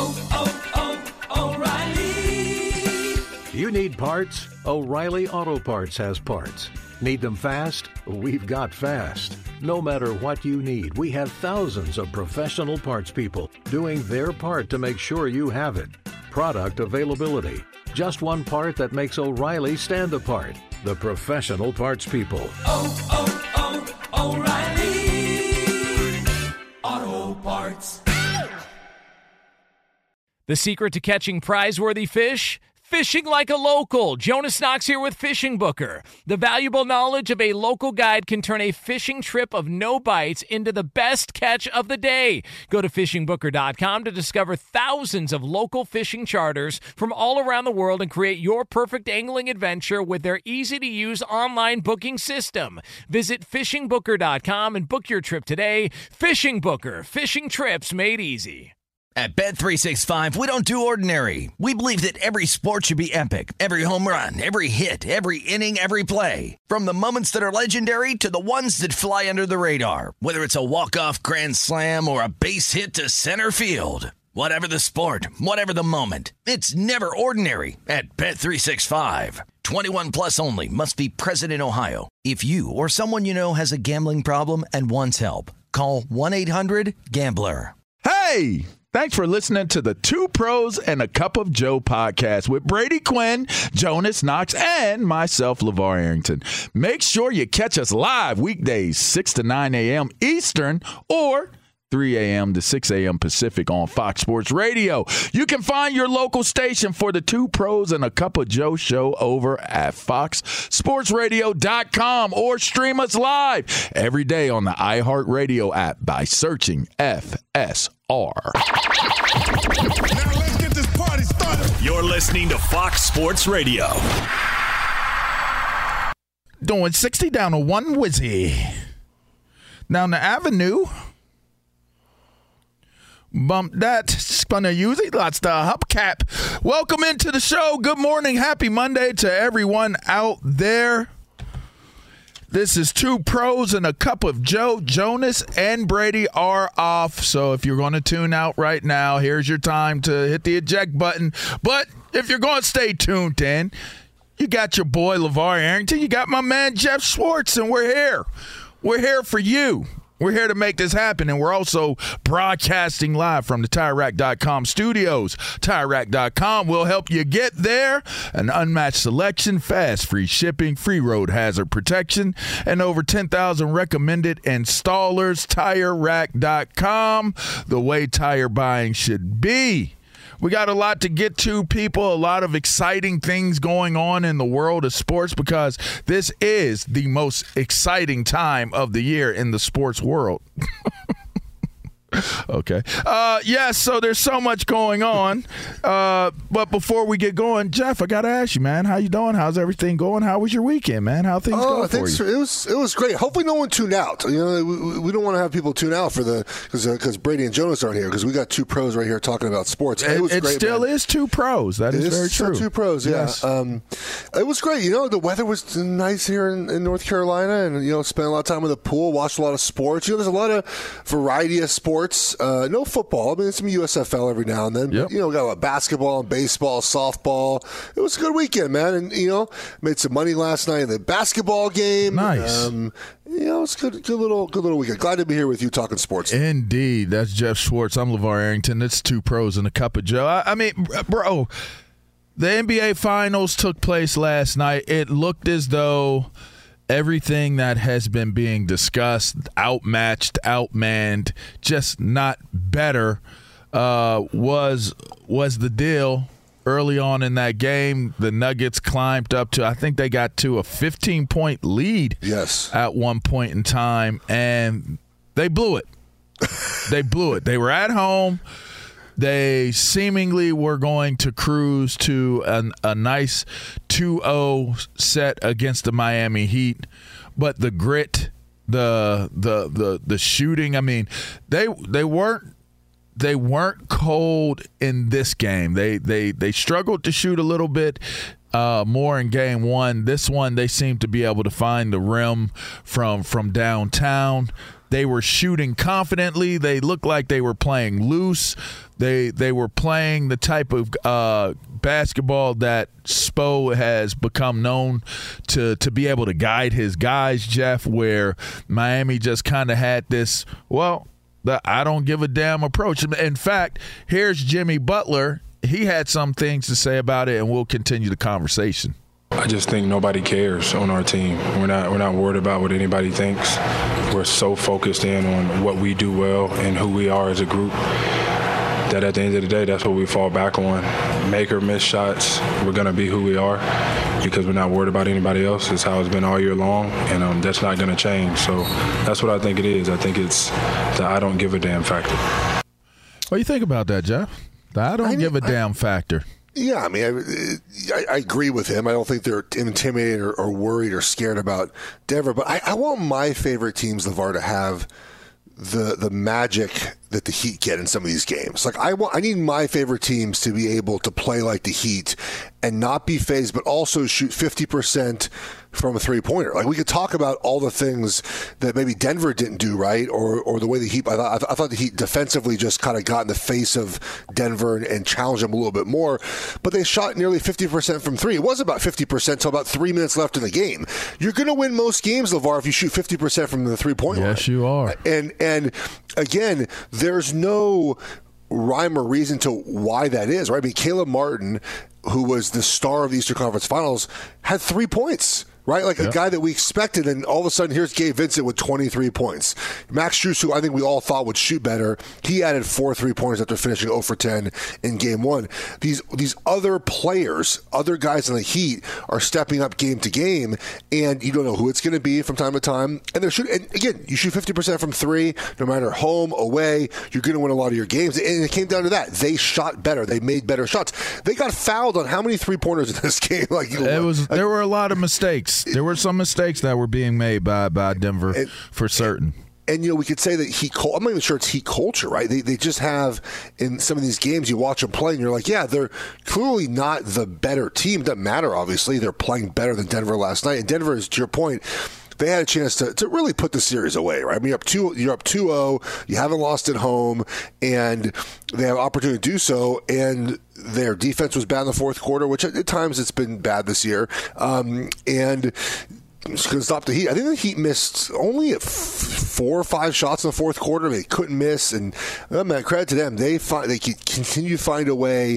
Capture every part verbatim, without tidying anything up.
oh, oh, O'Reilly. You need parts? O'Reilly Auto Parts has parts. Need them fast? We've got fast. No matter what you need, we have thousands of professional parts people doing their part to make sure you have it. Product availability. Just one part that makes O'Reilly stand apart. The professional parts people. Oh, oh, oh, O'Reilly Auto Parts. The secret to catching prize-worthy fish? Fishing like a local. Jonas Knox here with Fishing Booker. The valuable knowledge of a local guide can turn a fishing trip of no bites into the best catch of the day. Go to fishing booker dot com to discover thousands of local fishing charters from all around the world and create your perfect angling adventure with their easy-to-use online booking system. Visit fishing booker dot com and book your trip today. Fishing Booker. Fishing trips made easy. At Bet three sixty-five, we don't do ordinary. We believe that every sport should be epic. Every home run, every hit, every inning, every play. From the moments that are legendary to the ones that fly under the radar. Whether it's a walk-off grand slam or a base hit to center field. Whatever the sport, whatever the moment. It's never ordinary at Bet three sixty-five. twenty-one plus only. Must be present in Ohio. If you or someone you know has a gambling problem and wants help, call one eight hundred gambler. Hey! Thanks for listening to the Two Pros and a Cup of Joe podcast with Brady Quinn, Jonas Knox, and myself, LeVar Arrington. Make sure you catch us live weekdays, six to nine a.m. Eastern or three a.m. to six a.m. Pacific on Fox Sports Radio. You can find your local station for the Two Pros and a Cup of Joe show over at fox sports radio dot com or stream us live every day on the iHeartRadio app by searching F S R. Now let's get this party started. You're listening to Fox Sports Radio. Doing sixty down to one Wizzy. Down the avenue. Bump that. Gonna use it. Lots the hubcap. Welcome into the show. Good morning. Happy Monday to everyone out there. This is Two Pros and a Cup of Joe. Jonas and Brady are off. So if you're going to tune out right now, here's your time to hit the eject button. But if you're going to stay tuned in, you got your boy LeVar Arrington. You got my man Jeff Schwartz, and we're here. We're here for you. We're here to make this happen, and we're also broadcasting live from the Tire Rack dot com studios. Tire Rack dot com will help you get there. An unmatched selection, fast free shipping, free road hazard protection, and over ten thousand recommended installers. Tire Rack dot com, the way tire buying should be. We got a lot to get to, people, a lot of exciting things going on in the world of sports because this is the most exciting time of the year in the sports world. Okay. Uh, yes, yeah, so there's so much going on. Uh, but before we get going, Jeff, I got to ask you, man, how you doing? How's everything going? How was your weekend, man? How things oh, going for you? It was it was great. Hopefully no one tuned out. You know, we, we don't want to have people tune out for the because because uh, Brady and Jonas aren't here because we got two pros right here talking about sports. It, it, was it great, still man. is two pros. That is, is very true. Two pros, yeah. Yes. Um, it was great. You know, the weather was nice here in, in North Carolina, and you know, spent a lot of time in the pool, watched a lot of sports. You know, there's a lot of variety of sports. Uh, no football. I mean, some U S F L every now and then. Yep. You know, we got a lot of basketball and baseball, softball. It was a good weekend, man. And, you know, made some money last night in the basketball game. Nice. Um, you know, it's a good, good, little, good little weekend. Glad to be here with you talking sports. Indeed. That's Jeff Schwartz. I'm LeVar Arrington. It's Two Pros and a Cup of Joe. I, I mean, bro, the N B A Finals took place last night. It looked as though everything that has been being discussed, outmatched, outmanned, just not better, uh, was was the deal early on in that game. The Nuggets climbed up to, I think they got to a fifteen-point lead yes. at one point in time, and they blew it. They blew it. They were at home. They seemingly were going to cruise to an, a nice two oh set against the Miami Heat, but the grit, the the the the shooting, I mean, they they weren't they weren't cold in this game. They they they struggled to shoot a little bit uh, more in game one. This one, they seemed to be able to find the rim from from downtown. They were shooting confidently. They looked like they were playing loose. They they were playing the type of uh, basketball that Spo has become known to to be able to guide his guys, Jeff, where Miami just kind of had this, well, the I don't give a damn approach. In fact, here's Jimmy Butler. He had some things to say about it, and we'll continue the conversation. I just think nobody cares on our team. We're not we're not worried about what anybody thinks. We're so focused in on what we do well and who we are as a group that at the end of the day, that's what we fall back on. Make or miss shots, we're going to be who we are because we're not worried about anybody else. It's how it's been all year long, and um, that's not going to change. So that's what I think it is. I think it's the I don't give a damn factor. What do you think about that, Jeff? The I don't I, give a I, damn factor. Yeah, I mean, I, I, I agree with him. I don't think they're intimidated or, or worried or scared about Denver. But I, I want my favorite teams, LeVar, to have the the magic that the Heat get in some of these games. Like I want, I need my favorite teams to be able to play like the Heat and not be phased, but also shoot fifty percent from a three-pointer. Like we could talk about all the things that maybe Denver didn't do right, or or the way the Heat. I thought, I thought the Heat defensively just kind of got in the face of Denver and, and challenged them a little bit more. But they shot nearly fifty percent from three. It was about fifty percent until about three minutes left in the game. You're going to win most games, LeVar, if you shoot fifty percent from the three-point line. Yes, you are. And and again, there's no rhyme or reason to why that is, right? I mean, Caleb Martin, who was the star of the Eastern Conference Finals, had three points. Right? Like yep. a guy that we expected, and all of a sudden, here's Gabe Vincent with twenty-three points. Max Strus, who I think we all thought would shoot better, he added four three-pointers after finishing zero for ten in game one. These these other players, other guys in the Heat, are stepping up game to game, and you don't know who it's going to be from time to time. And they're shooting, and again, you shoot fifty percent from three, no matter home, away, you're going to win a lot of your games. And it came down to that. They shot better. They made better shots. They got fouled on how many three-pointers in this game? Like you know, it was, There were a lot of mistakes. There were some mistakes that were being made by, by Denver and, for certain. And, and, you know, we could say that Heat culture, I'm not even sure it's Heat culture, right? They they just have, in some of these games, you watch them play, and you're like, yeah, they're clearly not the better team. It doesn't matter, obviously. They're playing better than Denver last night. And Denver, is to your point, they had a chance to, to really put the series away, right? I mean, you're up two, you're up two oh, you haven't lost at home, and they have an opportunity to do so, and their defense was bad in the fourth quarter, which at, at times it's been bad this year, um, and it's going to stop the Heat. I think the Heat missed only f- four or five shots in the fourth quarter. They couldn't miss, and oh, man, credit to them. They find, they continue to find a way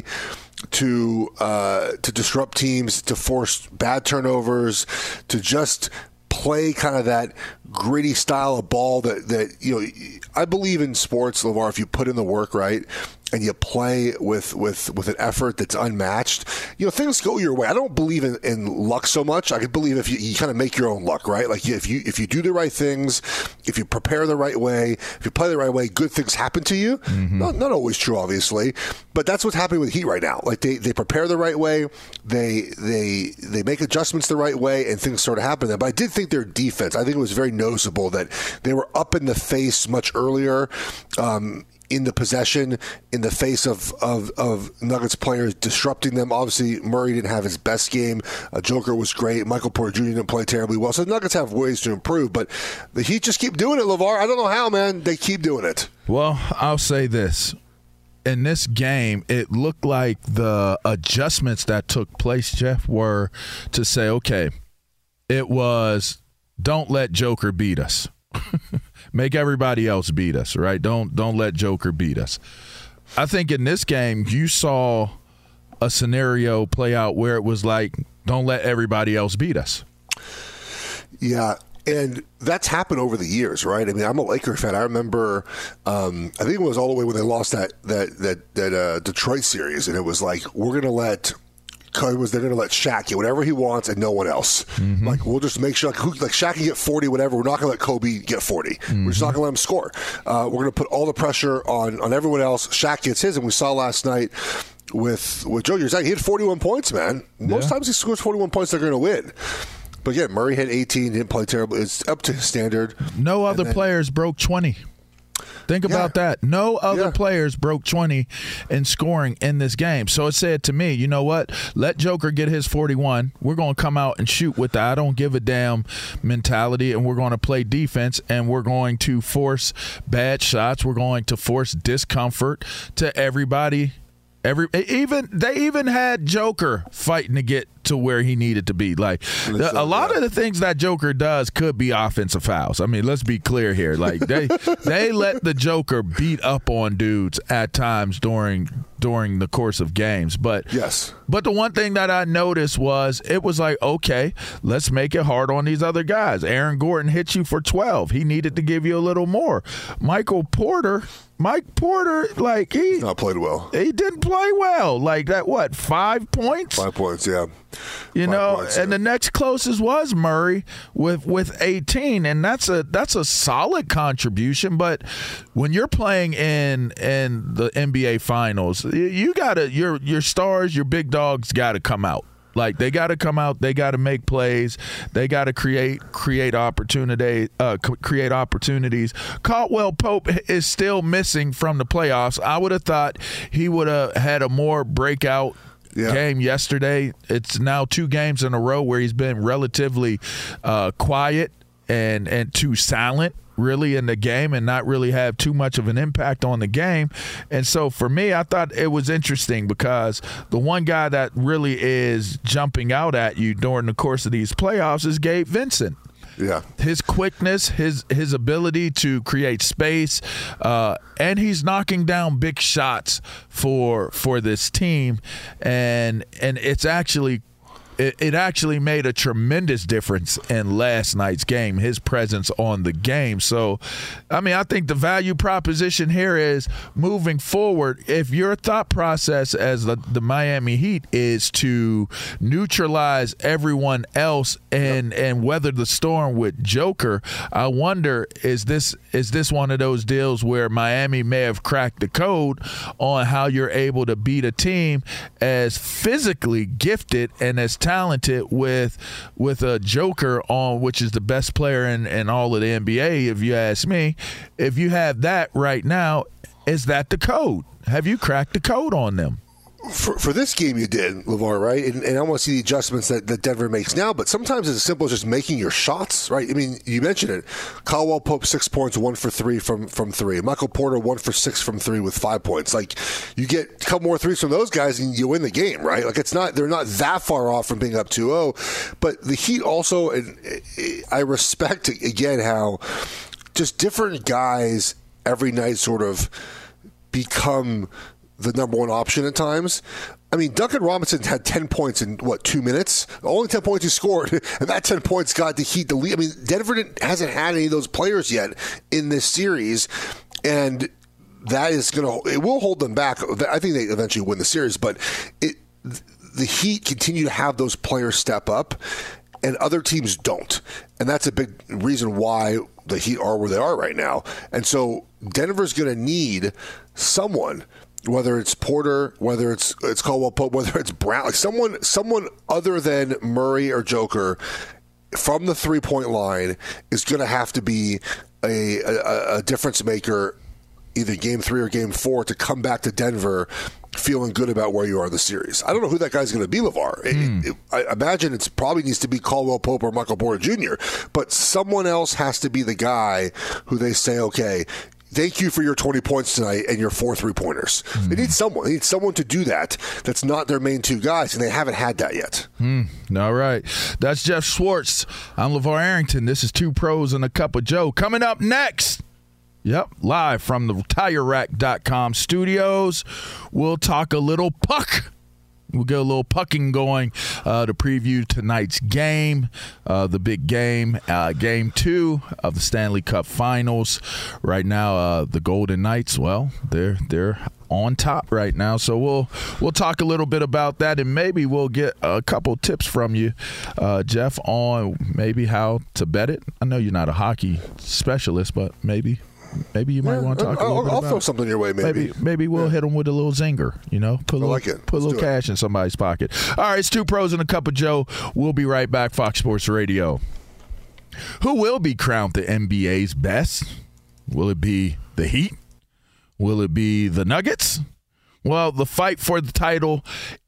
to uh, to disrupt teams, to force bad turnovers, to just play kind of that gritty style of ball that, that you know, I believe in sports, LeVar, if you put in the work right and you play with, with, with an effort that's unmatched, you know, things go your way. I don't believe in, in luck so much. I could believe if you, you kind of make your own luck, right? Like if you if you do the right things, if you prepare the right way, if you play the right way, good things happen to you. Mm-hmm. Not, not always true, obviously, but that's what's happening with Heat right now. Like they, they prepare the right way, they they they make adjustments the right way, and things sort of happen then. But I did think their defense, I think it was very noticeable that they were up in the face much earlier. Um, in the possession, in the face of, of, of Nuggets players disrupting them. Obviously, Murray didn't have his best game. Uh, Joker was great. Michael Porter Junior didn't play terribly well. So the Nuggets have ways to improve, but the Heat just keep doing it, LeVar. I don't know how, man. They keep doing it. Well, I'll say this. In this game, it looked like the adjustments that took place, Jeff, were to say, okay, it was don't let Joker beat us. Make everybody else beat us, right? Don't don't let Joker beat us. I think in this game you saw a scenario play out where it was like, don't let everybody else beat us. Yeah, and that's happened over the years, right? I mean, I'm a Laker fan. I remember, um, I think it was all the way when they lost that that that that uh, Detroit series, and it was like, we're going to let. Was they're going to let Shaq get whatever he wants and no one else. Mm-hmm. Like we'll just make sure like, who, like Shaq can get forty, whatever. We're not going to let Kobe get forty. Mm-hmm. We're just not going to let him score. Uh, we're going to put all the pressure on on everyone else. Shaq gets his, and we saw last night with with Joe Yazzie, he had forty-one points. Man, most yeah. times he scores forty-one points, they're going to win. But yeah, Murray had eighteen, didn't play terribly. It's up to his standard. No other then, players broke twenty. Think Yeah. about that. No other Yeah. players broke twenty in scoring in this game. So it said to me, you know what? Let Joker get his forty-one. We're going to come out and shoot with the I don't give a damn mentality, and we're going to play defense, and we're going to force bad shots. We're going to force discomfort to everybody. Every even they even had Joker fighting to get to where he needed to be. Like the, a lot of the things that Joker does could be offensive fouls. I mean, let's be clear here. Like they they let the Joker beat up on dudes at times during during the course of games. But yes. But the one thing that I noticed was it was like, okay, let's make it hard on these other guys. Aaron Gordon hit you for twelve. He needed to give you a little more. Michael Porter. Mike Porter, like he not played well. He didn't play well. Like that, what? Five points. Five points, yeah. You Five know, points, and yeah. the next closest was Murray with with eighteen, and that's a that's a solid contribution. But when you're playing in in the N B A Finals, you, you gotta your your stars, your big dogs, gotta come out. Like they got to come out, they got to make plays, they got to create create opportunity, uh, c- create opportunities. Caldwell Pope is still missing from the playoffs. I would have thought he would have had a more breakout yeah. game yesterday. It's now two games in a row where he's been relatively uh, quiet and and too silent, really, in the game, and not really have too much of an impact on the game. And so for me, I thought it was interesting because the one guy that really is jumping out at you during the course of these playoffs is Gabe Vincent. Yeah, his quickness, his his ability to create space, uh, and he's knocking down big shots for for this team, and and it's actually. It, it actually made a tremendous difference in last night's game, his presence on the game. So, I mean, I think the value proposition here is moving forward. If your thought process as the, the Miami Heat is to neutralize everyone else and, yep. and weather the storm with Joker, I wonder, is this is this one of those deals where Miami may have cracked the code on how you're able to beat a team as physically gifted and as talented with with a Joker on, which is the best player in, in all of the N B A, if you ask me. If you have that right now, is that the code? Have you cracked the code on them? For, for this game you did, LeVar, right? And, and I want to see the adjustments that, that Denver makes now, but sometimes it's as simple as just making your shots, right? I mean, you mentioned it. Caldwell Pope, six points, one for three from, from three. Michael Porter, one for six from three with five points. Like, you get a couple more threes from those guys and you win the game, right? Like, it's not, they're not that far off from being up two oh. But the Heat also, and I respect, again, how just different guys every night sort of become the number one option at times. I mean, Duncan Robinson had ten points in, what, two minutes? Only ten points he scored, and that ten points got the Heat the lead. I mean, Denver didn't, hasn't had any of those players yet in this series, and that is going to, it will hold them back. I think they eventually win the series, but it, the Heat continue to have those players step up, and other teams don't. And that's a big reason why the Heat are where they are right now. And so Denver's going to need someone, whether it's Porter, whether it's it's Caldwell Pope, whether it's Brown, like someone someone other than Murray or Joker from the three-point line is going to have to be a, a, a difference maker, either game three or game four, to come back to Denver feeling good about where you are in the series. I don't know who that guy's going to be, LeVar. Mm. It, it, I imagine it probably needs to be Caldwell Pope or Michael Porter Junior, but someone else has to be the guy who they say, okay, thank you for your twenty points tonight and your four three-pointers. Mm. They need someone. They need someone to do that that's not their main two guys, and they haven't had that yet. Mm. All right. That's Jeff Schwartz. I'm LeVar Arrington. This is Two Pros and a Cup of Joe. Coming up next, yep, live from the Tire Rack dot com studios, we'll talk a little puck. We'll get a little pucking going uh, to preview tonight's game, uh, the big game, uh, game two of the Stanley Cup Finals. Right now, uh, the Golden Knights, well, they're they're on top right now. So we'll we'll talk a little bit about that, and maybe we'll get a couple tips from you, uh, Jeff, on maybe how to bet it. I know you're not a hockey specialist, but maybe. Maybe you might yeah, want to talk I'll, a little I'll, bit I'll about throw something your way, maybe. Maybe, maybe we'll yeah. hit them with a little zinger, you know? Put a little, like it. Put a little cash it. in somebody's pocket. All right, it's Two Pros and a Cup of Joe. We'll be right back, Fox Sports Radio. Who will be crowned the N B A's best? Will it be the Heat? Will it be the Nuggets? Well, the fight for the title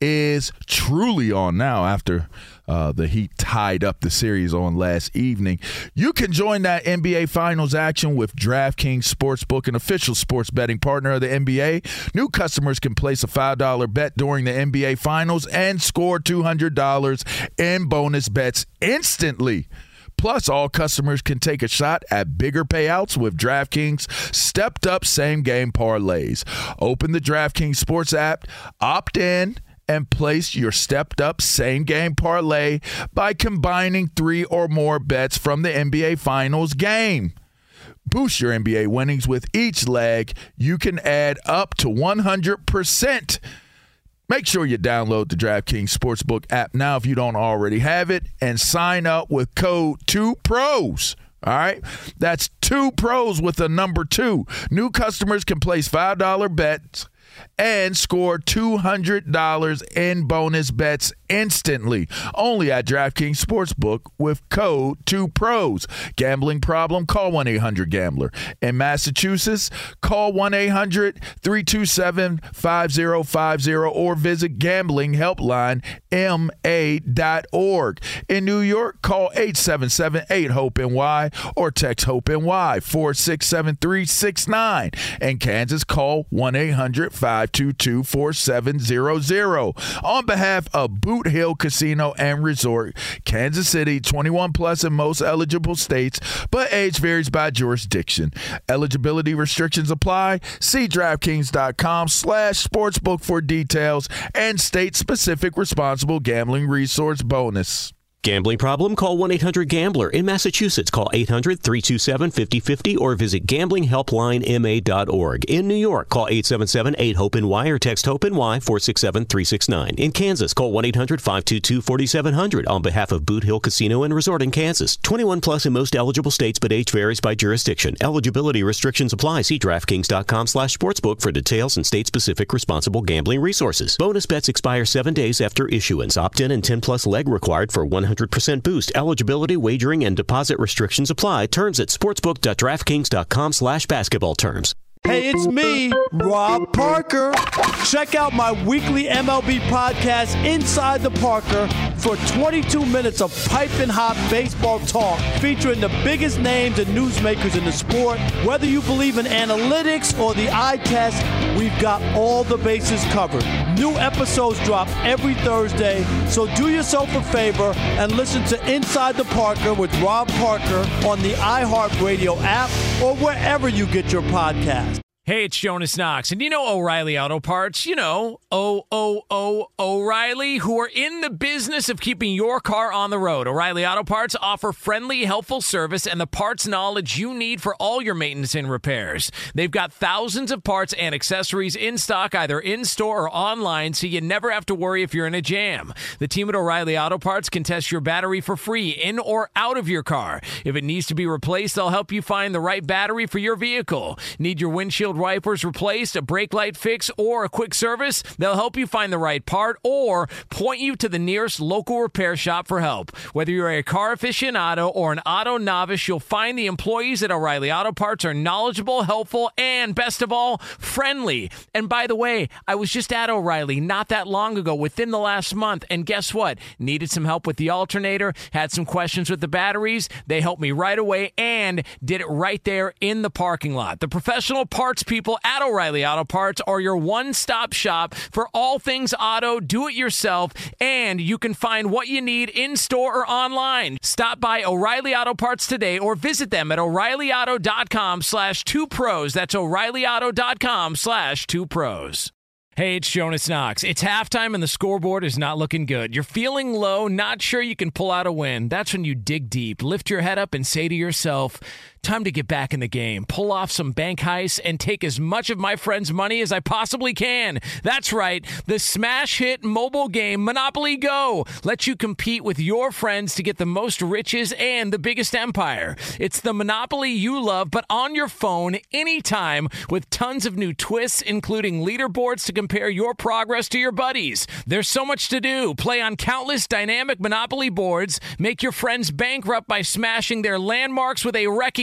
is truly on now after uh, the Heat tied up the series on last evening. You can join that N B A Finals action with DraftKings Sportsbook, an official sports betting partner of the N B A. New customers can place a five dollar bet during the N B A Finals and score two hundred dollars in bonus bets instantly. Plus, all customers can take a shot at bigger payouts with DraftKings stepped-up same-game parlays. Open the DraftKings Sports app, opt in, and place your stepped-up same-game parlay by combining three or more bets from the N B A Finals game. Boost your N B A winnings with each leg. You can add up to one hundred percent. Make sure you download the DraftKings Sportsbook app now if you don't already have it and sign up with code two pros. All right? That's two pros with a number two. New customers can place five dollar bets and score two hundred dollars in bonus bets instantly. Only at DraftKings Sportsbook with code two pros. Gambling problem? Call one eight hundred gambler. In Massachusetts, call one eight hundred three two seven five zero five zero or visit gambling helpline m a dot org. In New York, call eight seven seven eight hope N Y or text HOPE-NY four six seven three six nine. In Kansas, call one eight hundred five two two four seven zero zero. On behalf of Boot Hill Casino and Resort, Kansas City, twenty-one plus in most eligible states, but age varies by jurisdiction. Eligibility restrictions apply. See DraftKings.com slash sportsbook for details and state-specific responsible gambling resource bonus. Gambling problem? Call one eight hundred gambler. In Massachusetts, call eight hundred three two seven five zero five zero or visit gambling helpline m a dot org. In New York, call eight seven seven eight hope N Y or text HOPE-NY four six seven three six nine. In Kansas, call one eight hundred five two two four seven zero zero on behalf of Boot Hill Casino and Resort in Kansas. twenty-one plus in most eligible states, but age varies by jurisdiction. Eligibility restrictions apply. See DraftKings.com slash sportsbook for details and state-specific responsible gambling resources. Bonus bets expire seven days after issuance. Opt-in and ten plus leg required for one hundred percent boost. Eligibility, wagering, and deposit restrictions apply. Terms at sportsbook.draftkings.com slash basketball terms. Hey, it's me, Rob Parker. Check out my weekly M L B podcast, Inside the Parker, for twenty-two minutes of piping hot baseball talk featuring the biggest names and newsmakers in the sport. Whether you believe in analytics or the eye test, we've got all the bases covered. New episodes drop every Thursday, so do yourself a favor and listen to Inside the Parker with Rob Parker on the iHeartRadio app or wherever you get your podcast. Hey, it's Jonas Knox, and you know O'Reilly Auto Parts, you know, O O O O'Reilly, who are in the business of keeping your car on the road. O'Reilly Auto Parts offer friendly, helpful service and the parts knowledge you need for all your maintenance and repairs. They've got thousands of parts and accessories in stock, either in-store or online, so you never have to worry if you're in a jam. The team at O'Reilly Auto Parts can test your battery for free in or out of your car. If it needs to be replaced, they'll help you find the right battery for your vehicle. Need your windshield wipers replaced, a brake light fix, or a quick service? They'll help you find the right part or point you to the nearest local repair shop for help. Whether you're a car aficionado or an auto novice, you'll find the employees at O'Reilly Auto Parts are knowledgeable, helpful, and best of all, friendly. And by the way, I was just at O'Reilly not that long ago, within the last month, and guess what? Needed some help with the alternator, had some questions with the batteries. They helped me right away and did it right there in the parking lot. The professional parts people at O'Reilly Auto Parts are your one-stop shop for all things auto, do-it-yourself, and you can find what you need in-store or online. Stop by O'Reilly Auto Parts today or visit them at O'Reillyauto.com slash two pros. That's O'Reillyauto.com slash two pros. Hey, it's Jonas Knox. It's halftime and the scoreboard is not looking good. You're feeling low, not sure you can pull out a win. That's when you dig deep, lift your head up and say to yourself, time to get back in the game, pull off some bank heists, and take as much of my friends' money as I possibly can. That's right. The smash hit mobile game Monopoly Go lets you compete with your friends to get the most riches and the biggest empire. It's the Monopoly you love, but on your phone anytime with tons of new twists, including leaderboards to compare your progress to your buddies. There's so much to do. Play on countless dynamic Monopoly boards. Make your friends bankrupt by smashing their landmarks with a wrecking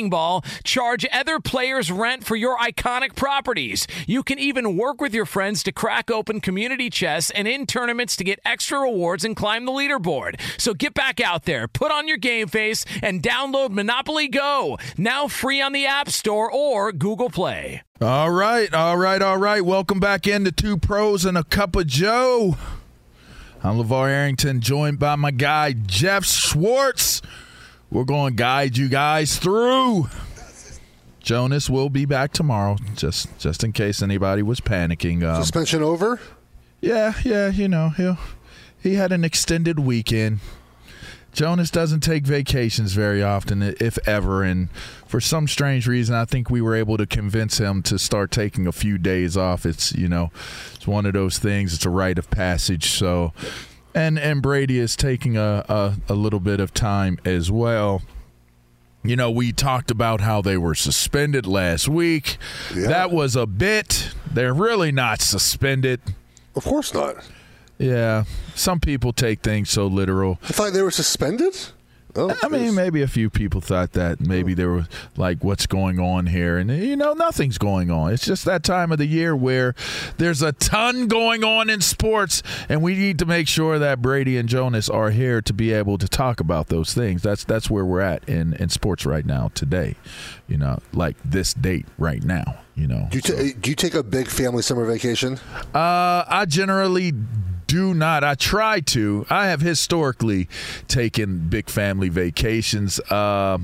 wrecking ball, charge other players rent for your iconic properties. You can even work with your friends to crack open community chests and in tournaments to get extra rewards and climb the leaderboard. So get back out there, put on your game face, and download Monopoly Go, now free on the App Store or Google Play. All right, all right, all right. Welcome back into Two Pros and a Cup of Joe. I'm LeVar Arrington, joined by my guy, Jeff Schwartz. We're going to guide you guys through. Jonas will be back tomorrow, just just in case anybody was panicking. Um, Suspension over? Yeah, yeah, you know, he'll, he had an extended weekend. Jonas doesn't take vacations very often, if ever, and for some strange reason, I think we were able to convince him to start taking a few days off. It's, you know, it's one of those things. It's a rite of passage. So, and and Brady is taking a, a, a little bit of time as well. You know, we talked about how they were suspended last week. Yeah. That was a bit. They're really not suspended. Of course not. Yeah, some people take things so literal. I thought they were suspended? Oh, I mean, maybe a few people thought that. Maybe they were like, what's going on here? And, you know, nothing's going on. It's just that time of the year where there's a ton going on in sports, and we need to make sure that Brady and Jonas are here to be able to talk about those things. That's that's where we're at in, in sports right now today, you know, like this date right now, you know. Do you, t- so. do you take a big family summer vacation? Uh, I generally do not. I try to. I have historically taken big family vacations. Uh,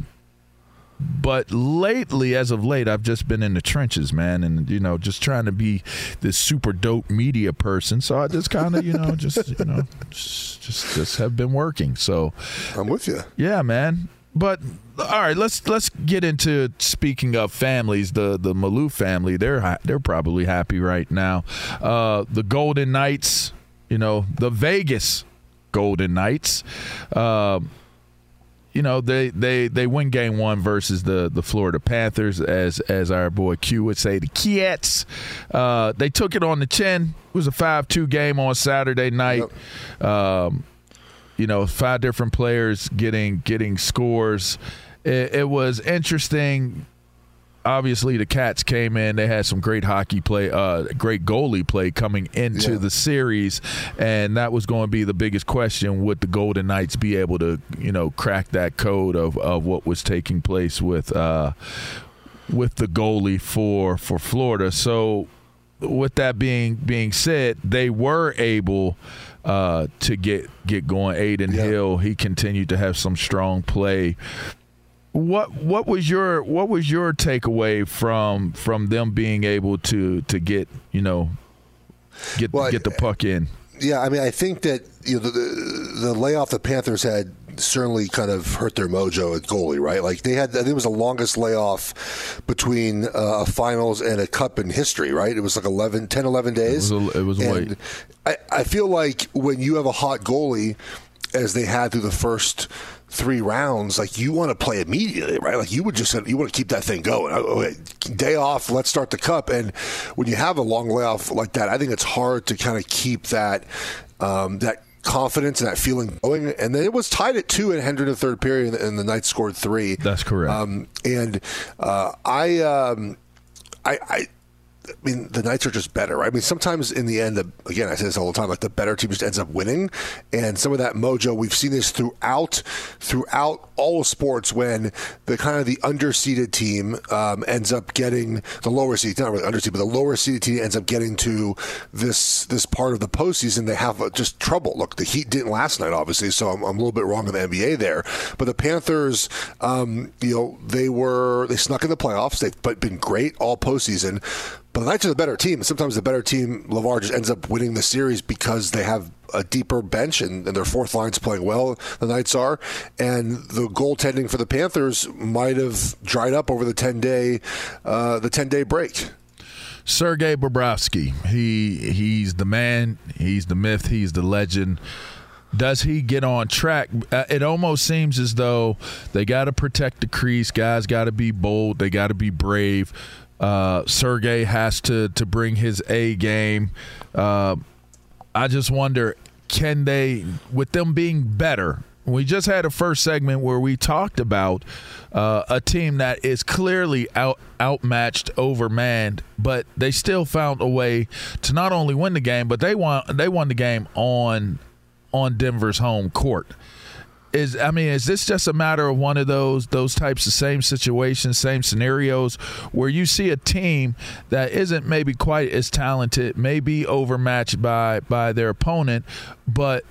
but lately, as of late, I've just been in the trenches, man, and, you know, just trying to be this super dope media person. So I just kind of, you know, just, you know, just, just, just have been working. So I'm with you. Yeah, man. But all right, let's let's get into, speaking of families, the the Malou family. They're they're probably happy right now. Uh, the Golden Knights. You know, the Vegas Golden Knights, uh, you know, they, they, they win game one versus the, the Florida Panthers, as as our boy Q would say, the Kiets. Uh, they took it on the chin. It was a five two game on Saturday night. Yep. Um, you know, five different players getting getting scores. It, it was interesting. Obviously, the Cats came in. They had some great hockey play, uh, great goalie play coming into yeah. the series, and that was going to be the biggest question. Would the Golden Knights be able to, you know, crack that code of, of what was taking place with uh, with the goalie for for Florida? So, with that being being said, they were able uh, to get get going. Aiden yeah. Hill, he continued to have some strong play. What what was your what was your takeaway from from them being able to to get you know get well, get the puck in? Yeah, I mean, I think that you know the, the the layoff the Panthers had certainly kind of hurt their mojo at goalie, right? Like they had, I think it was the longest layoff between uh, a finals and a cup in history, right? It was like eleven, ten, eleven days. It was a, it was a wait. I, I feel like when you have a hot goalie, as they had through the first three rounds, like you want to play immediately, right? Like you would just you want to keep that thing going. Okay, day off, let's start the cup. And when you have a long layoff like that, I think it's hard to kind of keep that um, that confidence and that feeling going. And then it was tied at two and Hendren in the third period, and the Knights scored three. That's correct. Um, and uh, I, um, I, I. I mean, the Knights are just better, right? I mean, sometimes in the end, the, again, I say this all the time, like the better team just ends up winning. And some of that mojo, we've seen this throughout throughout all of sports when the kind of the underseeded team um, ends up getting the lower seed, not really underseeded, but the lower seeded team ends up getting to this this part of the postseason. They have just trouble. Look, the Heat didn't last night, obviously, so I'm, I'm a little bit wrong in the N B A there. But the Panthers, um, you know, they were they snuck in the playoffs. They've been great all postseason. But the Knights are the better team, and sometimes the better team, LeVar, just ends up winning the series because they have a deeper bench and, and their fourth line's playing well, the Knights are. And the goaltending for the Panthers might have dried up over the ten-day uh, the ten-day break. Sergei Bobrovsky, he he's the man, he's the myth, he's the legend. Does he get on track? Uh, it almost seems as though they got to protect the crease. Guys got to be bold. They got to be brave. Uh, Sergei has to, to bring his A game. Uh, I just wonder, can they, with them being better, We just had a first segment where we talked about uh, a team that is clearly out outmatched, overmanned, but they still found a way to not only win the game, but they won they won the game on on Denver's home court. Is I mean, is this just a matter of one of those those types of same situations, same scenarios where you see a team that isn't maybe quite as talented, maybe overmatched by by their opponent, but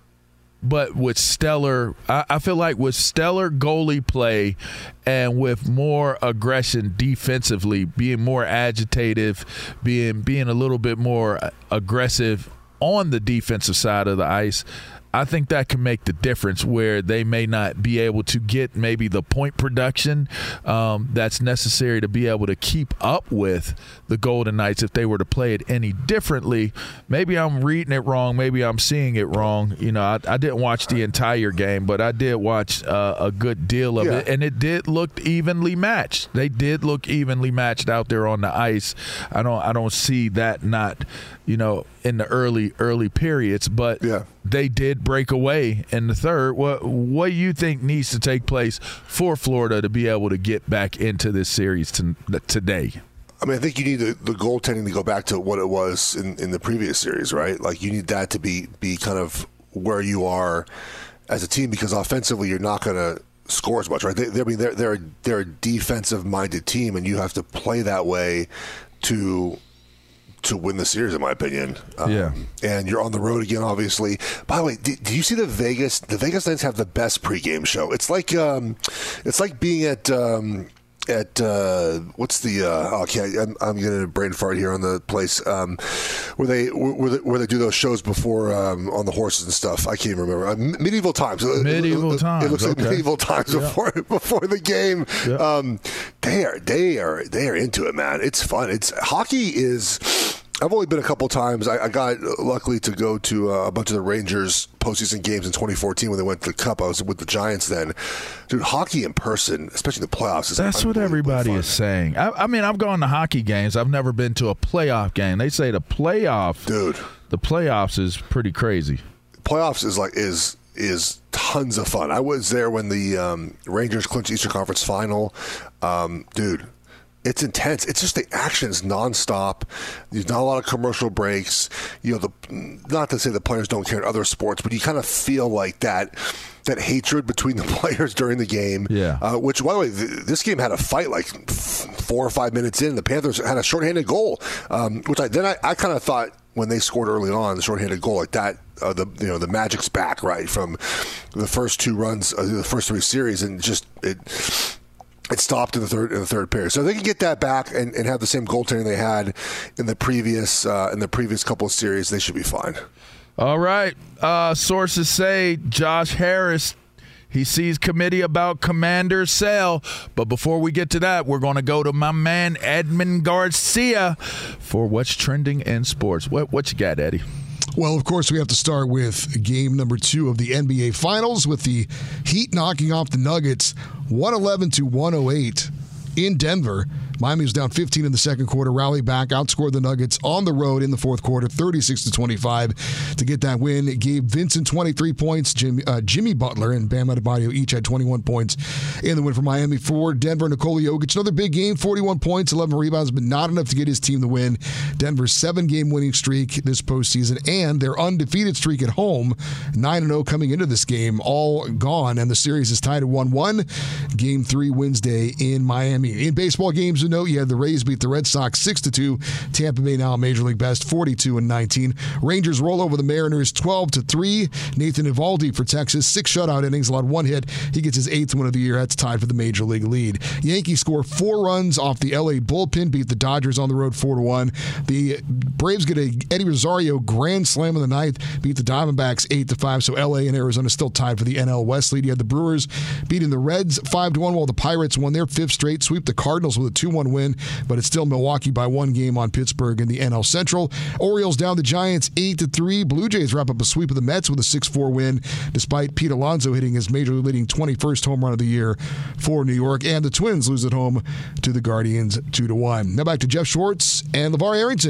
but with stellar, I, I feel like with stellar goalie play and with more aggression defensively, being more agitative, being being a little bit more aggressive on the defensive side of the ice, I think that can make the difference where they may not be able to get maybe the point production um, that's necessary to be able to keep up with the Golden Knights if they were to play it any differently. Maybe I'm reading it wrong. Maybe I'm seeing it wrong. You know, I, I didn't watch the entire game, but I did watch uh, a good deal of yeah. it, and it did look evenly matched. They did look evenly matched out there on the ice. I don't, I don't see that not, you know, in the early early periods, but yeah. they did break away in the third. What what do you think needs to take place for Florida to be able to get back into this series to, today? I mean, I think you need the, the goaltending to go back to what it was in, in the previous series, right? Like, you need that to be, be kind of where you are as a team, because offensively you're not going to score as much, right? They, they, I mean, they're, they're, they're a defensive-minded team, and you have to play that way to – to win the series, in my opinion. Um, yeah. And you're on the road again, obviously. By the way, do, do you see the Vegas? The Vegas Knights have the best pregame show. It's like um, it's like being at um, at uh, what's the? Uh, okay, I'm, I'm getting a brain fart here on the place um, where they where they, where they do those shows before um, on the horses and stuff. I can't even remember. Uh, medieval times. Medieval it, times. It looks okay. like medieval times yeah. before before the game. Yeah. Um, they are they are they are into it, man. It's fun. It's hockey is. I've only been a couple times. I, I got luckily to go to uh, a bunch of the Rangers postseason games in twenty fourteen when they went to the Cup. I was with the Giants then. Dude, hockey in person, especially the playoffs, is That's what everybody fun. is saying. I, I mean, I've gone to hockey games. I've never been to a playoff game. They say the playoff, dude, the playoffs is pretty crazy. Playoffs is like is is tons of fun. I was there when the um, Rangers clinched Eastern Conference Final. Um, dude. It's intense. It's just the action's nonstop. There's not a lot of commercial breaks. You know, the not to say the players don't care in other sports, but you kind of feel like that that hatred between the players during the game. Yeah. Uh, which, by the way, th- this game had a fight like f- four or five minutes in. The Panthers had a shorthanded goal, um, which I then I, I kind of thought when they scored early on the shorthanded goal like that. Uh, the you know the Magic's back right from the first two runs, uh, the first three series, and just it. It stopped in the third in the third period, so if they can get that back and, and have the same goaltending they had in the previous uh, in the previous couple of series. They should be fine. All right, uh, sources say Josh Harris. He sees committee about Commander Sale. But before we get to that, we're going to go to my man Edmund Garcia for what's trending in sports. What what you got, Eddie? Well, of course, we have to start with game number two of the N B A Finals with the Heat knocking off the Nuggets one eleven to one oh eight in Denver. Miami was down fifteen in the second quarter, rallied back, outscored the Nuggets on the road in the fourth quarter, thirty-six to twenty-five to get that win. It gave Vincent twenty-three points, Jimmy, uh, Jimmy Butler and Bam Adebayo each had twenty-one points in the win for Miami. For Denver, Nikola Jokic, another big game, forty-one points, eleven rebounds, but not enough to get his team the win. Denver's seven-game winning streak this postseason and their undefeated streak at home, nine and oh coming into this game, all gone, and the series is tied at one one. Game three Wednesday in Miami. In baseball games, note, you had the Rays beat the Red Sox six to two. Tampa Bay now Major League best forty-two and nineteen. Rangers roll over the Mariners twelve to three. Nathan Eovaldi for Texas, six shutout innings, allowed one hit. He gets his eighth win of the year. That's tied for the Major League lead. Yankees score four runs off the L A bullpen, beat the Dodgers on the road four to one. The Braves get a Eddie Rosario grand slam in the ninth, beat the Diamondbacks eight to five. So L A and Arizona still tied for the N L West lead. You had the Brewers beating the Reds five to one, while the Pirates won their fifth straight, sweep the Cardinals with a two one win, but it's still Milwaukee by one game on Pittsburgh in the N L Central. Orioles down the Giants eight to three. Blue Jays wrap up a sweep of the Mets with a six four win, despite Pete Alonso hitting his major league leading twenty-first home run of the year for New York. And the Twins lose at home to the Guardians two to one. Now back to Jeff Schwartz and LeVar Arrington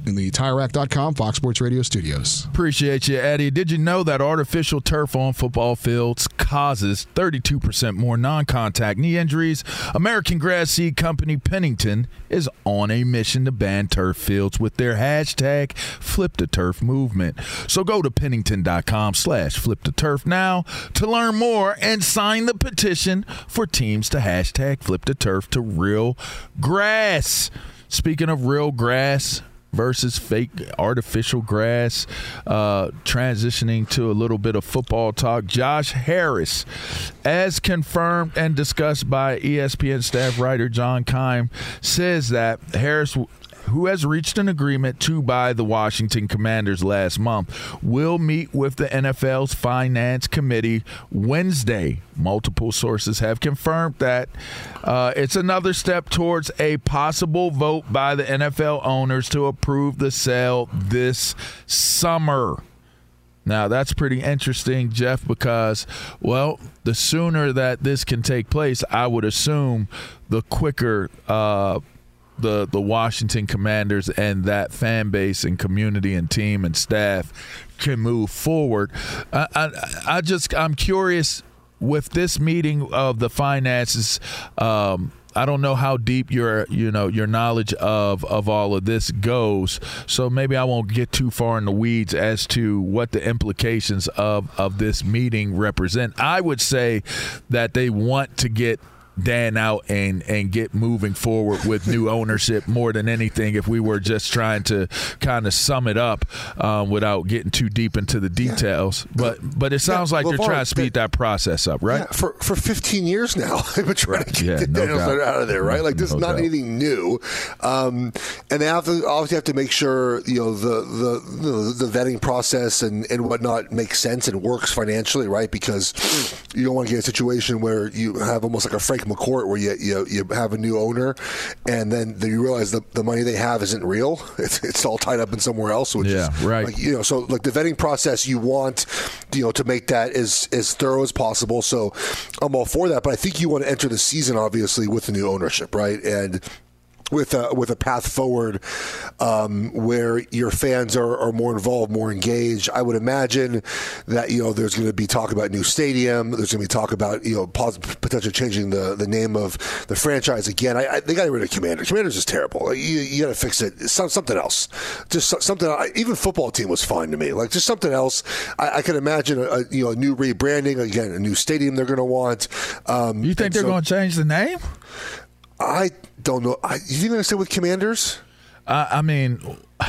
in the Tire Rack dot com Fox Sports Radio studios. Appreciate you, Eddie. Did you know that artificial turf on football fields causes thirty-two percent more non-contact knee injuries? American Grass Seed Company Pennington is on a mission to ban turf fields with their hashtag Flip the Turf movement. So go to Pennington dot com slash Flip the Turf now to learn more and sign the petition for teams to hashtag Flip the Turf to real grass. Speaking of real grass versus fake artificial grass, uh, transitioning to a little bit of football talk, Josh Harris, as confirmed and discussed by E S P N staff writer John Keim, says that Harris, who has reached an agreement to buy the Washington Commanders last month, will meet with the N F L's Finance Committee Wednesday. Multiple sources have confirmed that uh, it's another step towards a possible vote by the N F L owners to approve the sale this summer. Now, that's pretty interesting, Jeff, because, well, the sooner that this can take place, I would assume the quicker uh, the the Washington Commanders and that fan base and community and team and staff can move forward. I, I, I just I'm curious with this meeting of the finances. Um, I don't know how deep your you know your knowledge of of all of this goes, so maybe I won't get too far in the weeds as to what the implications of of this meeting represent. I would say that they want to get Dan out and and get moving forward with new ownership more than anything, if we were just trying to kind of sum it up um, without getting too deep into the details. But but it sounds yeah, like they're trying to speed that, that process up, right? Yeah, for for fifteen years now, they've been trying right. to get yeah, the no Daniels doubt. out of there, right? Like this no is not doubt. anything new, um, and they have to obviously have to make sure you know the the the, the vetting process and, and whatnot makes sense and works financially, right? Because you don't want to get a situation where you have almost like a Frank McCourt where you you, you have a new owner and then you realize the, the money they have isn't real. It's it's all tied up in somewhere else. Which yeah, is, right. Like, you know, so like the vetting process, you want you know to make that as as thorough as possible. So I'm all for that, but I think you want to enter the season obviously with the new ownership, right? And with a, with a path forward um, where your fans are, are more involved, more engaged. I would imagine that, you know, there's going to be talk about new stadium. There's going to be talk about, you know, potentially changing the, the name of the franchise again. I, I, they got to get rid of Commanders. Commanders is terrible. Like, you you got to fix it. Some, something else. Just something. Even football team was fine to me. Like just something else. I, I can imagine a, a you know a new rebranding again, a new stadium they're going to want. Um, you think they're so, going to change the name? I don't know. I, you think they're going to stay with Commanders? I, I mean, I,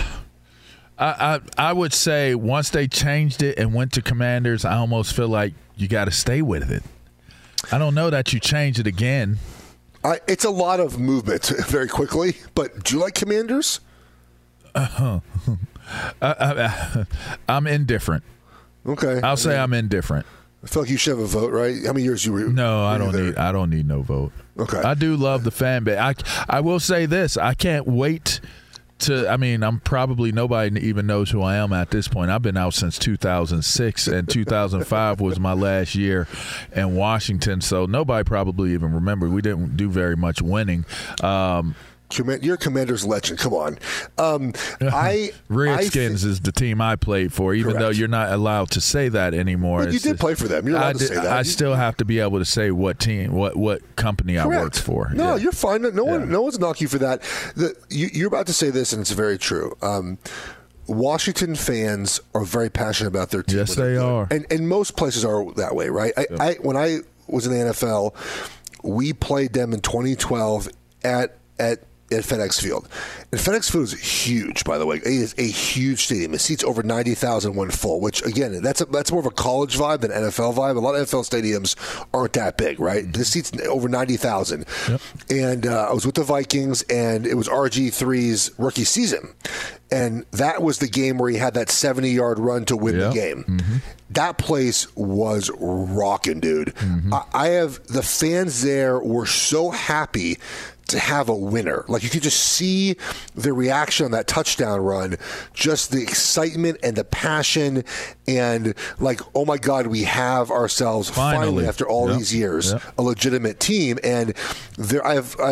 I I would say once they changed it and went to Commanders, I almost feel like you got to stay with it. I don't know that you change it again. I, it's a lot of movement very quickly, but do you like Commanders? Uh-huh. I, I, I'm indifferent. Okay. I'll say I mean, I'm indifferent. I feel like you should have a vote, right? How many years you were? No, were I don't there? need. I don't need no vote. Okay. I do love the fan base. I I will say this. I can't wait to. I mean, I'm probably nobody even knows who I am at this point. I've been out since two thousand six, and two thousand five was my last year in Washington. So nobody probably even remembered. We didn't do very much winning. Um, You're a Commanders legend. Come on. Um, I Redskins I th- is the team I played for, even Correct. though you're not allowed to say that anymore. But you did play for them. You're allowed I to did, say that. I you, still have to be able to say what team, what what company Correct. I worked for. No, yeah. you're fine. No one, yeah. no one's knocking you for that. The, you, you're about to say this, and it's very true. Um, Washington fans are very passionate about their team. Yes, they are. And, and most places are that way, right? I, yeah. I, when I was in the N F L, we played them in twenty twelve at at at FedEx Field. And FedEx Field is huge, by the way. It is a huge stadium. It seats over ninety thousand when full, which, again, that's a, that's more of a college vibe than N F L vibe. A lot of N F L stadiums aren't that big, right? This seats over ninety thousand. Yep. And uh, I was with the Vikings, and it was R G three's rookie season. And that was the game where he had that seventy-yard run to win yep. the game. Mm-hmm. That place was rocking, dude. Mm-hmm. I, I have – the fans there were so happy to have a winner. Like, you could just see the reaction on that touchdown run, just the excitement and the passion, and like, oh my God, we have ourselves finally, finally after all yep. these years, yep. a legitimate team. And there, I've I've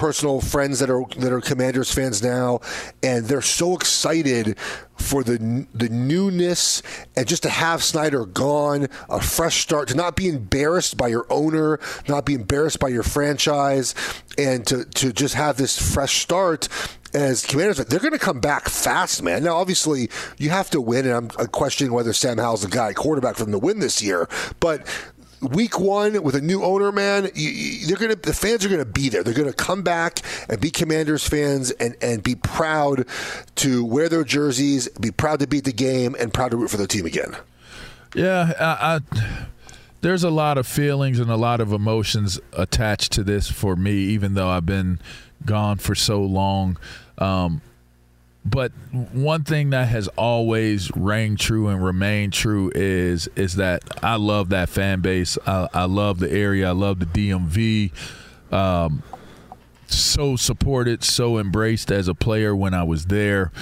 personal friends that are that are Commanders fans now, and they're so excited for the the newness and just to have Snyder gone, a fresh start, to not be embarrassed by your owner, not be embarrassed by your franchise, and to, to just have this fresh start. As Commanders, they're going to come back fast, man. Now, obviously, you have to win, and I'm questioning whether Sam Howell's the guy at quarterback for them to win this year. But week one with a new owner, man, you, you, they're going to the fans are going to be there. They're going to come back and be Commanders fans and, and be proud to wear their jerseys, be proud to beat the game, and proud to root for their team again. Yeah, I, I, there's a lot of feelings and a lot of emotions attached to this for me, even though I've been gone for so long. Um, but one thing that has always rang true and remained true is is that I love that fan base. I, I love the area. I love the D M V. Um, so supported, so embraced as a player when I was there.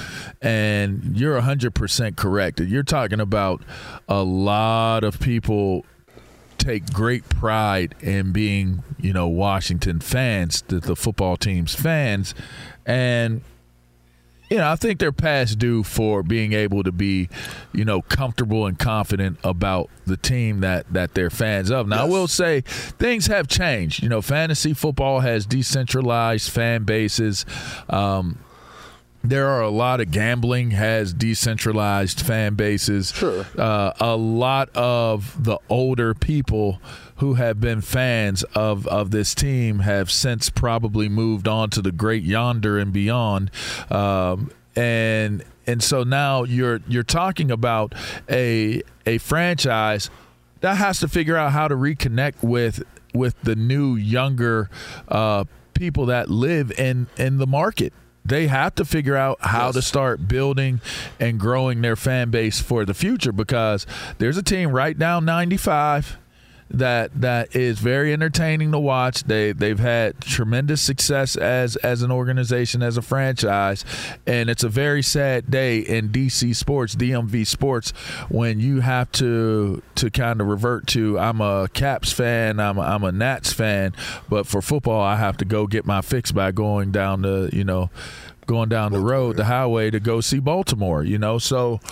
And you're one hundred percent correct. You're talking about a lot of people take great pride in being, you know, Washington fans, the, the football team's fans. And, you know, I think they're past due for being able to be, you know, comfortable and confident about the team that, that they're fans of. Now, yes. I will say things have changed. You know, fantasy football has decentralized fan bases. Um, There are a lot of gambling has decentralized fan bases. Sure. Uh, a lot of the older people who have been fans of, of this team have since probably moved on to the great yonder and beyond. Um, and and so now you're you're talking about a a franchise that has to figure out how to reconnect with with the new younger uh, people that live in, in the market. They have to figure out how yes. to start building and growing their fan base for the future, because there's a team right now, ninety-five, that that is very entertaining to watch. They they've had tremendous success as as an organization, as a franchise, and it's a very sad day in D C sports, D M V sports, when you have to to kind of revert to, I'm a Caps fan, I'm a, I'm a Nats fan, but for football I have to go get my fix by going down the you know going down the road, the highway, to go see Baltimore. You know, so.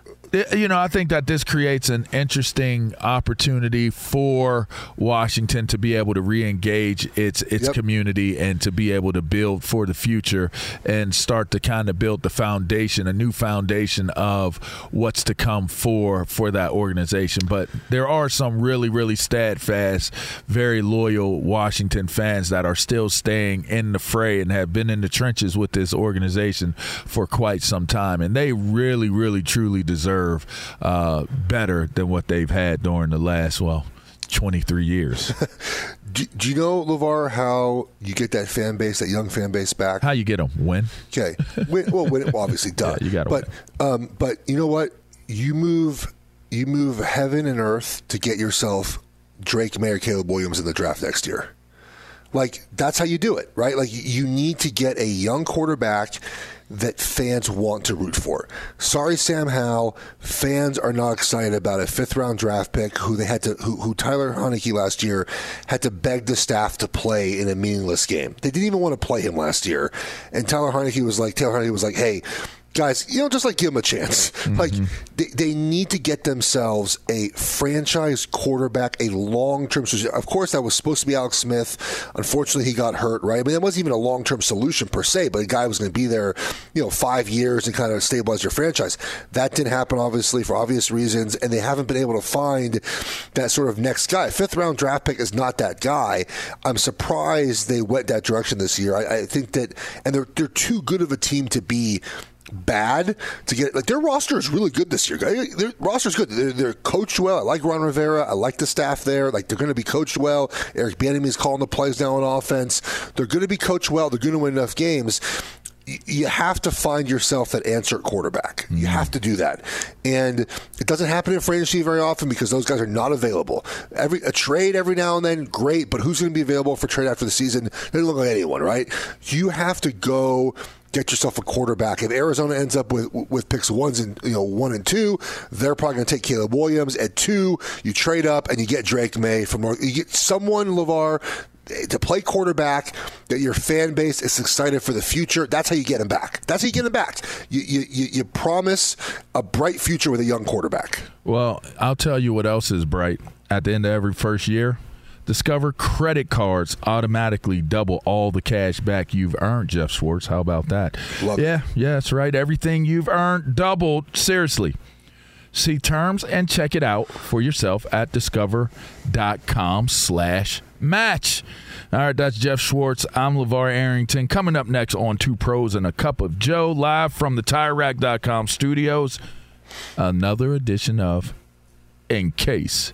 You know, I think that this creates an interesting opportunity for Washington to be able to re-engage its its yep. community and to be able to build for the future and start to kind of build the foundation, a new foundation of what's to come for for that organization. But there are some really, really steadfast, very loyal Washington fans that are still staying in the fray and have been in the trenches with this organization for quite some time. And they really, really, truly deserve Uh, better than what they've had during the last, well, twenty-three years. do, do you know, LeVar, how you get that fan base, that young fan base back? How you get them? Win. Okay. Win, well, win, well, obviously, duh. Yeah, you got to but, win. Um, but you know what? You move, you move heaven and earth to get yourself Drake May or Caleb Williams in the draft next year. Like, that's how you do it, right? Like, you need to get a young quarterback that fans want to root for. Sorry, Sam Howell, fans are not excited about a fifth-round draft pick who they had to, who, who Tyler Heinicke last year had to beg the staff to play in a meaningless game. They didn't even want to play him last year, and Tyler Heinicke was like, Taylor Heinicke was like, hey, guys, you know, just like give them a chance. Mm-hmm. Like they, they need to get themselves a franchise quarterback, a long-term solution. Of course, that was supposed to be Alex Smith. Unfortunately, he got hurt, right? I mean, that wasn't even a long-term solution per se, but a guy was going to be there, you know, five years and kind of stabilize your franchise. That didn't happen, obviously, for obvious reasons, and they haven't been able to find that sort of next guy. Fifth-round draft pick is not that guy. I'm surprised they went that direction this year. I, I think that, and they're they're too good of a team to be bad to get. Like, their roster is really good this year. Their roster is good. They're, they're coached well. I like Ron Rivera. I like the staff there. Like, they're going to be coached well. Eric Bieniemy is calling the plays now on offense. They're going to be coached well. They're going to win enough games. You have to find yourself that answer quarterback. You have to do that. And it doesn't happen in free agency very often because those guys are not available. Every a trade every now and then, great, but who's going to be available for trade after the season? They don't look like anyone, right? You have to go get yourself a quarterback. If Arizona ends up with with picks ones and you know one and two, they're probably going to take Caleb Williams. At two, you trade up and you get Drake May from. You get someone, LeVar, to play quarterback that your fan base is excited for the future. That's how you get him back. That's how you get him back. You, you, you, you promise a bright future with a young quarterback. Well, I'll tell you what else is bright. At the end of every first year, Discover credit cards automatically double all the cash back you've earned, Jeff Schwartz. How about that? Love yeah, it. yeah, that's right. Everything you've earned doubled. Seriously. See terms and check it out for yourself at discover.com slash match. All right, that's Jeff Schwartz. I'm LeVar Arrington. Coming up next on Two Pros and a Cup of Joe, live from the Tire Rack dot com studios, another edition of In Case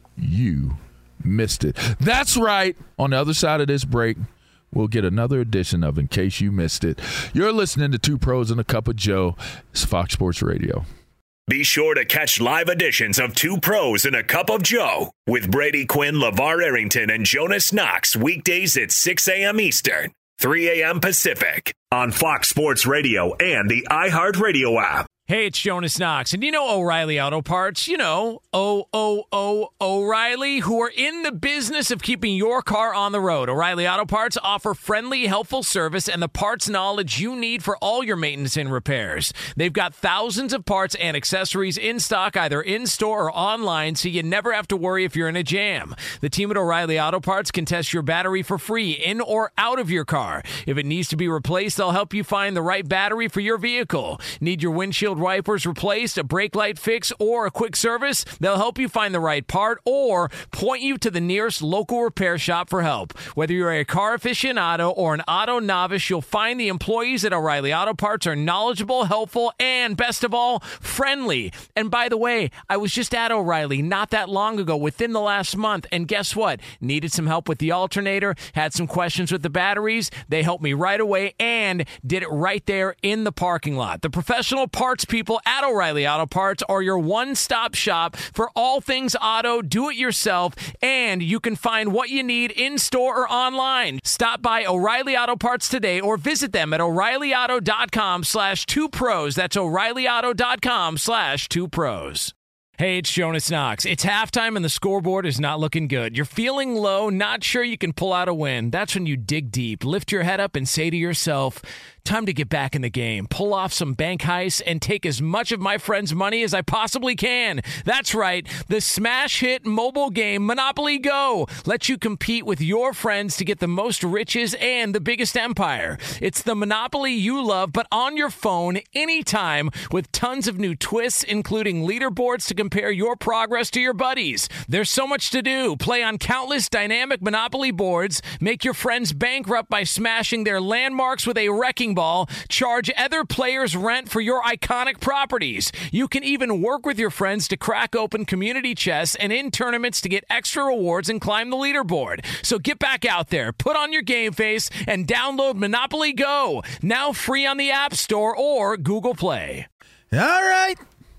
You Missed It. That's right. On the other side of this break, we'll get another edition of In Case You Missed It. You're listening to Two Pros and a Cup of Joe. It's Fox Sports Radio. Be sure to catch live editions of Two Pros and a Cup of Joe with Brady Quinn, LeVar Arrington, and Jonas Knox weekdays at six a.m. Eastern, three a.m. Pacific on Fox Sports Radio and the iHeartRadio app. Hey, it's Jonas Knox, and you know O'Reilly Auto Parts, you know, O O O O'Reilly, who are in the business of keeping your car on the road. O'Reilly Auto Parts offer friendly, helpful service and the parts knowledge you need for all your maintenance and repairs. They've got thousands of parts and accessories in stock, either in-store or online, so you never have to worry if you're in a jam. The team at O'Reilly Auto Parts can test your battery for free in or out of your car. If it needs to be replaced, they'll help you find the right battery for your vehicle. Need your windshield wipers replaced, a brake light fix, or a quick service? They'll help you find the right part or point you to the nearest local repair shop for help. Whether you're a car aficionado or an auto novice, you'll find the employees at O'Reilly Auto Parts are knowledgeable, helpful, and best of all, friendly. And by the way, I was just at O'Reilly not that long ago, within the last month, and guess what? Needed some help with the alternator, had some questions with the batteries. They helped me right away and did it right there in the parking lot. The professional parts people at O'Reilly Auto Parts are your one-stop shop for all things auto, do-it-yourself, and you can find what you need in-store or online. Stop by O'Reilly Auto Parts today or visit them at o'reillyauto.com slash two pros. That's o'reillyauto.com slash two pros. Hey, it's Jonas Knox. It's halftime and the scoreboard is not looking good. You're feeling low, not sure you can pull out a win. That's when you dig deep, lift your head up, and say to yourself, time to get back in the game, pull off some bank heists, and take as much of my friends' money as I possibly can. That's right. The smash hit mobile game Monopoly Go lets you compete with your friends to get the most riches and the biggest empire. It's the Monopoly you love, but on your phone anytime with tons of new twists, including leaderboards to compare your progress to your buddies. There's so much to do. Play on countless dynamic Monopoly boards, make your friends bankrupt by smashing their landmarks with a wrecking ball, charge other players rent for your iconic properties. You can even work with your friends to crack open community chests and in tournaments to get extra rewards and climb the leaderboard. So get back out there, put on your game face, and download Monopoly Go, now free on the App Store or Google Play. All right.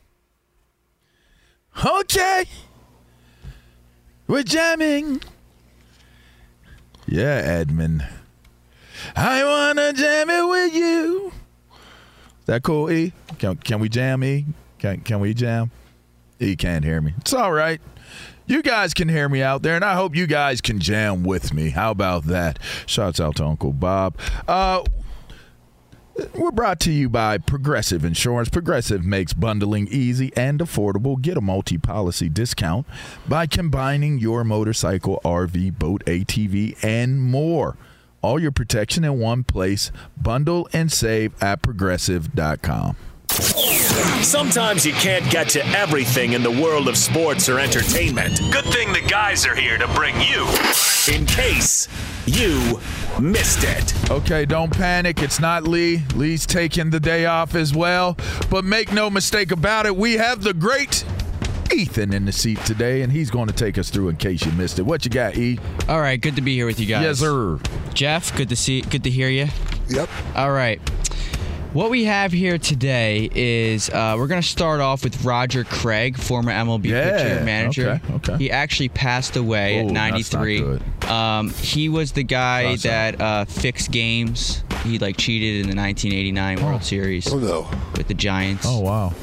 Okay. We're jamming. Yeah, Edmund. I want to jam it with you. Is that cool, E? Can, can we jam, E? Can, can we jam? E can't hear me. It's all right. You guys can hear me out there, and I hope you guys can jam with me. How about that? Shouts out to Uncle Bob. Uh, we're brought to you by Progressive Insurance. Progressive makes bundling easy and affordable. Get a multi-policy discount by combining your motorcycle, R V, boat, A T V, and more. All your protection in one place. Bundle and save at progressive dot com. Sometimes you can't get to everything in the world of sports or entertainment. Good thing the guys are here to bring you In Case You Missed It. Okay, don't panic. It's not Lee. Lee's taking the day off as well. But make no mistake about it, we have the great Ethan in the seat today, and he's going to take us through In Case You Missed It. What you got, E? All right, good to be here with you guys. Yes, sir. Jeff, good to see, good to hear you. Yep. All right. What we have here today is uh, we're going to start off with Roger Craig, former M L B yeah, pitcher manager. Okay, okay. He actually passed away Ooh, at ninety-three. That's not good. Um, he was the guy That's that uh, fixed games. He like cheated in the nineteen eighty-nine oh. World Series oh, no. with the Giants. Oh, wow.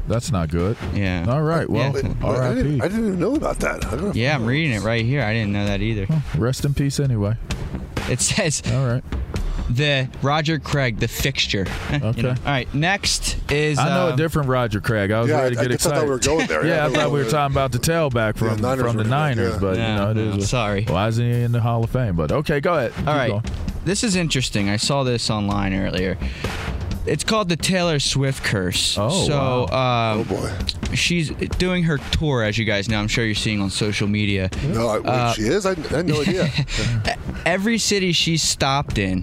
that's not good. Yeah. All right. Well, Wait, wait, R I P. I didn't, I didn't even know about that. I don't know. Yeah, I'm reading it right here. I didn't know that either. Rest in peace anyway. It says All right. the Roger Craig, the fixture. Okay. You know. All right, next is... I know um, a different Roger Craig. I was Yeah, ready to I- get I excited. thought we were going there. yeah, Yeah, I thought we were talking about the tailback from, Yeah, Niners from the were gonna- Niners, yeah. but Yeah, you know, it no, is. sorry. Why isn't he in the Hall of Fame? But okay, go ahead. Keep All right. going. This is interesting. I saw this online earlier. It's called the Taylor Swift curse. Oh, so, Oh um, boy. she's doing her tour, as you guys know. I'm sure you're seeing on social media. No, I, wait, Uh, she is. I, I had no idea. Every city she's stopped in,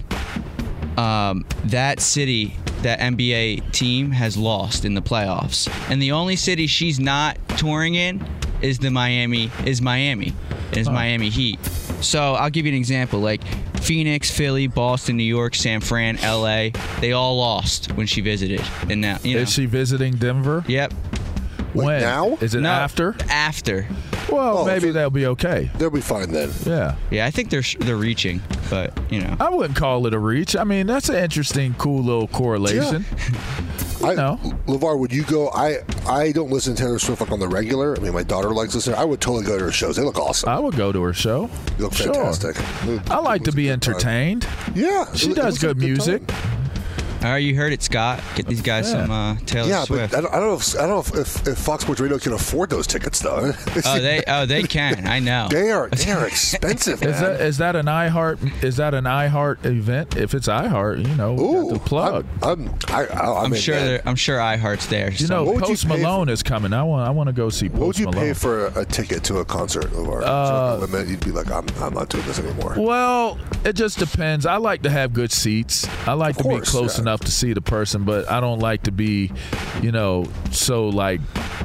um, that city, that N B A team has lost in the playoffs, and the only city she's not touring in is the Miami. Is Miami? Is Miami Heat. So I'll give you an example. Like Phoenix, Philly, Boston, New York, San Fran, L A. They all lost when she visited. And now, you know. Is she visiting Denver? Yep. Wait, When? now? Is it No, after? After. Well, Oh, maybe so- they'll be okay. They'll be fine then. Yeah. Yeah, I think they're they're reaching, but you know. I wouldn't call it a reach. I mean, that's an interesting, cool little correlation. I, know. LeVar, would you go? I I don't listen to Taylor Swift like on the regular. I mean, my daughter likes listening. I would totally go to her shows. They look awesome. I would go to her show. They look Sure. fantastic. I like to be entertained. Yeah. She it- it does looks like good a music. time. All right, you heard it, Scott. Get these guys Yeah. some uh, Taylor Yeah, Swift. but I don't, I don't know. If, I don't know if, if, if Fox Sports Radio can afford those tickets, though. Oh, they oh they can. I know. They are they are expensive, man. Is that is that an iHeart? Is that an iHeart event? If it's iHeart, you know, Ooh, got the plug. I'm, I'm, I, I, I'm mean, sure. man, they're- I'm sure iHeart's there. You so- know, What would you Post pay Malone is coming. I want I want to go see Post what would you Malone. pay for a, a ticket to a concert, LeVar? Uh, so like, you'd be like, I'm, I'm not doing this anymore. Well, it just depends. I like to have good seats. I like Of to course, be close yeah. enough to see the person, but I don't like to be, you know, so like,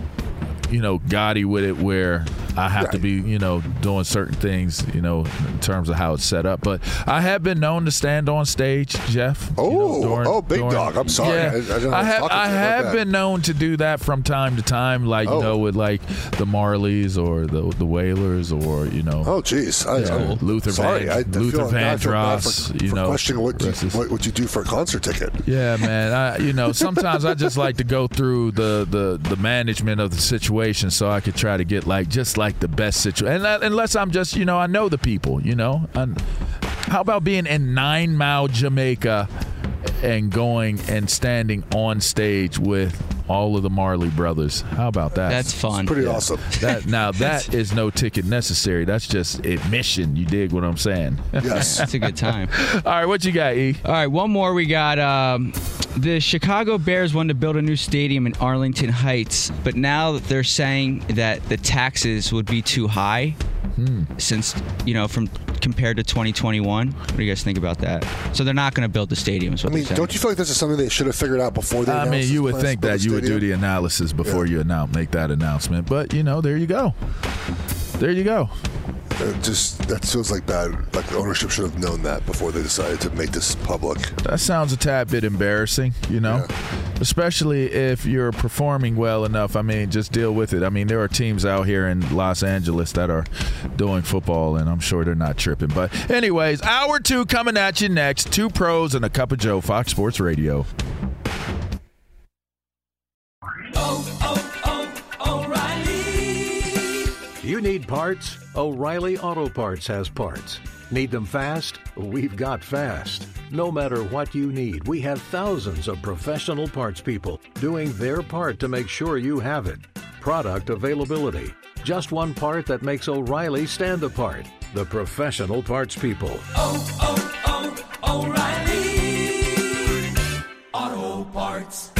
you know, gaudy with it where I have to be, you know, doing certain things, you know, in terms of how it's set up. But I have been known to stand on stage, Jeff. Oh, you know, during- oh, big during- dog. I'm sorry. Yeah, I- I didn't know I I was have, talking to I you about have that. been known to do that from time to time, like, Oh. you know, with like the Marleys or the the Wailers or, you know. Oh, jeez. I, Yeah, I'm Luther sorry. Van- I, I Luther feel, now I feel bad Vandross, for, you for know, questioning what you, rest is- what, what you do for a concert ticket. Yeah, man. I, you know, sometimes I just like to go through the, the, the management of the situation so I could try to get like just like the best situation. And that, unless I'm just, you know, I know the people. You know, and how about being in Nine Mile, Jamaica, and going and standing on stage with all of the Marley brothers? How about that? That's fun. Pretty awesome. That now that is no ticket necessary. That's just admission. You dig what I'm saying? Yes. That's a good time. All right, what you got, E? All right, one more. We got um, the Chicago Bears wanted to build a new stadium in Arlington Heights, but now they're saying that the taxes would be too high Hmm. since, you know, from compared to twenty twenty-one. What do you guys think about that? So they're not going to build the stadium. Is what I mean, they're saying. don't you feel like this is something they should have figured out before they I announced mean, this you would plans think to build that a you would do stadium? the analysis before Yeah. you announce, make that announcement. But you know, there you go. There you go. It just that feels like bad. Like the ownership should have known that before they decided to make this public. That sounds a tad bit embarrassing, you know, especially if you're performing well enough. I mean, just deal with it. I mean, there are teams out here in Los Angeles that are doing football, and I'm sure they're not tripping. But anyways, hour two coming at you next. Two pros and a cup of Joe, Fox Sports Radio. You need parts? O'Reilly Auto Parts has parts. Need them fast? We've got fast. No matter what you need, we have thousands of professional parts people doing their part to make sure you have it. Product availability. Just one part that makes O'Reilly stand apart. The professional parts people. Oh, oh, oh, O'Reilly Auto Parts.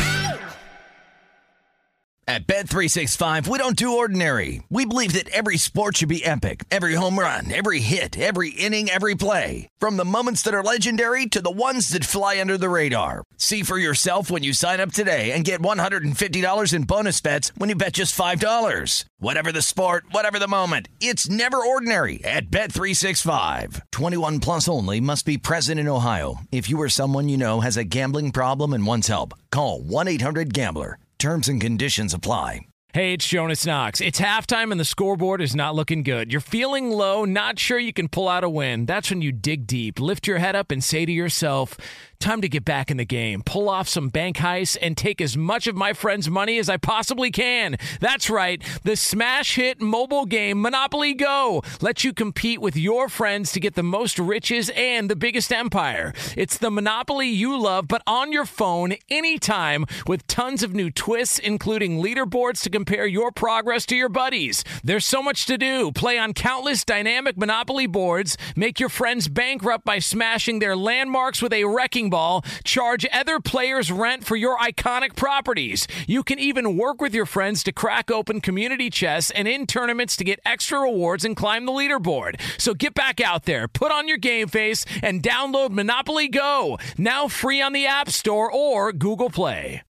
At Bet three sixty-five, we don't do ordinary. We believe that every sport should be epic. Every home run, every hit, every inning, every play. From the moments that are legendary to the ones that fly under the radar. See for yourself when you sign up today and get one hundred fifty dollars in bonus bets when you bet just five dollars. Whatever the sport, whatever the moment, it's never ordinary at Bet three sixty-five. twenty-one plus only. Must be present in Ohio. If you or someone you know has a gambling problem and wants help, call one eight hundred gambler. Terms and conditions apply. Hey, it's Jonas Knox. It's halftime and the scoreboard is not looking good. You're feeling low, not sure you can pull out a win. That's when you dig deep, lift your head up, and say to yourself, Time to get back in the game, pull off some bank heists, and take as much of my friends' money as I possibly can. That's right, the smash hit mobile game Monopoly Go lets you compete with your friends to get the most riches and the biggest empire. It's the Monopoly you love, but on your phone anytime, with tons of new twists, including leaderboards to compare your progress to your buddies. There's so much to do. Play on countless dynamic Monopoly boards, make your friends bankrupt by smashing their landmarks with a wrecking ball, charge other players rent for your iconic properties. You can even work with your friends to crack open community chests and in tournaments to get extra rewards and climb the leaderboard. So get back out there, put on your game face, and download Monopoly Go, now free on the App Store or Google Play.